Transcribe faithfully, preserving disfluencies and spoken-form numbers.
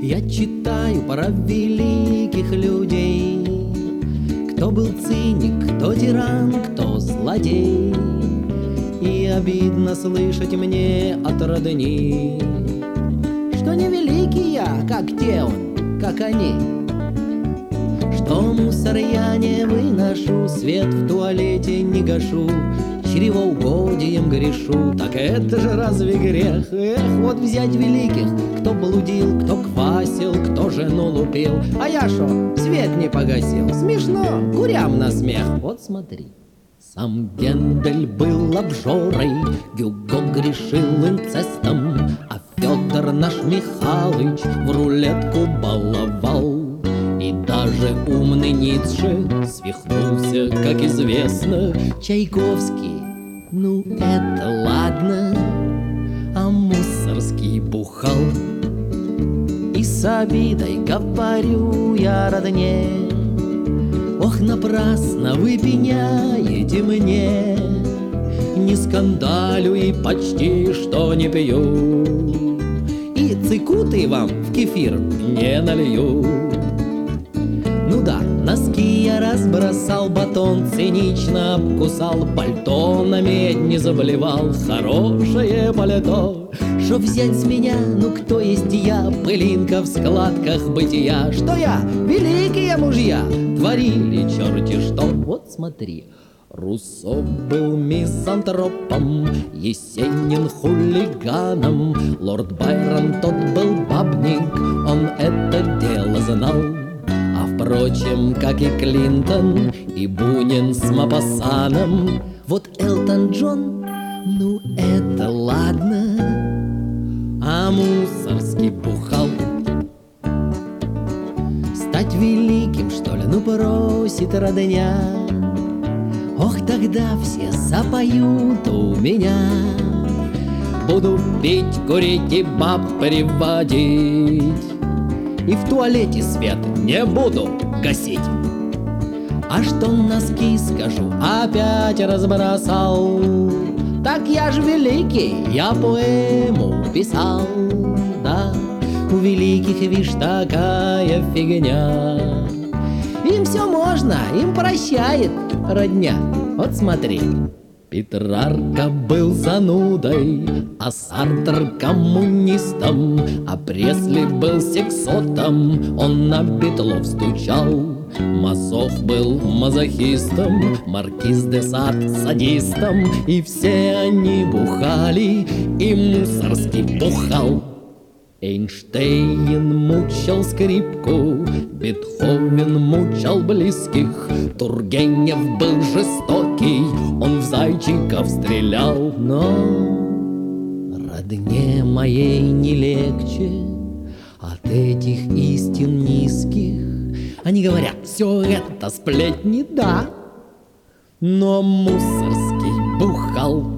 Я читаю про великих людей, кто был циник, кто тиран, кто злодей. И обидно слышать мне от родни, что не великий я, как те он, как они. Что мусор я не выношу, свет в туалете не гашу, чревоугодием грешу. Так это же разве грех? Эх, вот взять великих, кто блудил, кто квасил, кто жену лупил. А я шо, свет не погасил? Смешно, курям на смех. Вот смотри. Сам Гендель был обжорой, Гюго грешил инцестом, а Федор наш Михалыч в рулетку баловал. И даже умный Ницше свихнулся, как известно. Чайковский, ну это ладно, а Мусорский бухал. И с обидой говорю я родне: ох, напрасно вы пеняете мне, не скандалю и почти что не пью, и цикуты вам в кефир не налью. Ну да, носки я разбросал, батон цинично обкусал, пальто на медь не заблевал, хорошее пальто. Что взять с меня, ну кто есть я, пылинка в складках бытия? Что я, великие мужья, творили черти что. Вот смотри, Руссо был мизантропом, Есенин хулиганом, лорд Байрон тот был бабник, он это дело знал. А впрочем, как и Клинтон, и Бунин с Мопассаном. Вот Элтон Джон, ну это ладно, а Мусорский бухал. Стать великим, что ли, ну просит родня. Ох, тогда все запоют у меня. Буду пить, курить и баб приводить, и в туалете свет не буду гасить. А что носки, скажу, опять разбросал, так я ж великий, я поэму писал. Да, у великих, вишь, такая фигня, им все можно, им прощает родня. Вот смотри. Петрарка был занудой, а Сартр коммунистом, а Пресли был сексотом, он на Петлов стучал. Масов был мазохистом, Маркиз де Сад садистом, и все они бухали, и Мусорский бухал. Эйнштейн мучил скрипку, Бетховен мучил близких, Тургенев был жестокий, он в зайчиков стрелял. Но родне моей не легче от этих истин низких. Они говорят, все это сплетни, да, но Мусорский бухал.